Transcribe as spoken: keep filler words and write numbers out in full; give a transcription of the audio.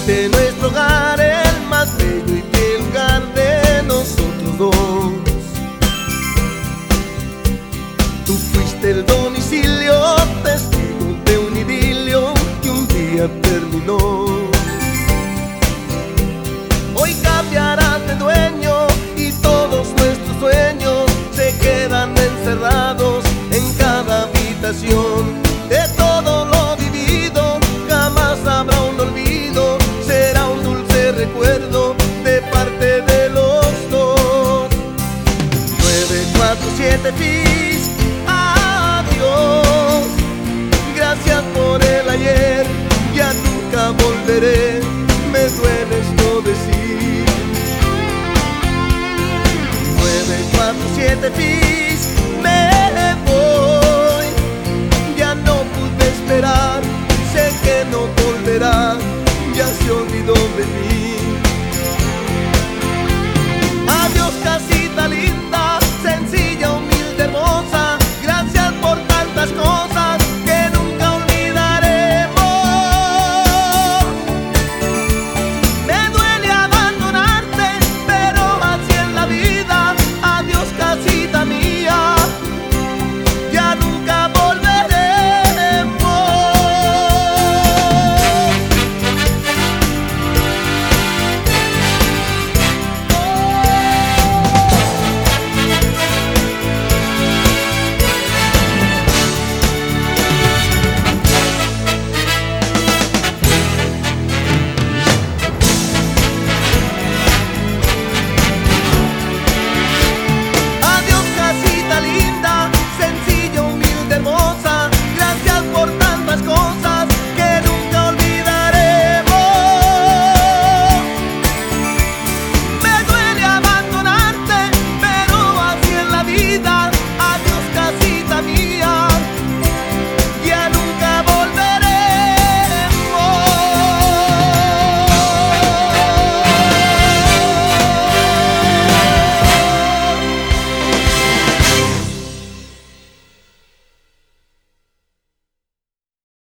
fuiste nuestro hogar, el más bello y fiel lugar de nosotros dos. Tú fuiste el domicilio, testigo de un idilio que un día terminó. Hoy cambiarás de dueño y todos nuestros sueños se quedan encerrados en cada habitación. De todo lo vivido jamás habrá un olvido, será un dulce recuerdo de parte de los dos. Nueve cuatro siete F I S, adiós. Gracias por el ayer, ya nunca volveré, me duele esto decir. Nueve cuatro siete F I S, me voy, ya no pude esperar, sé que no volverá, ya se olvidó.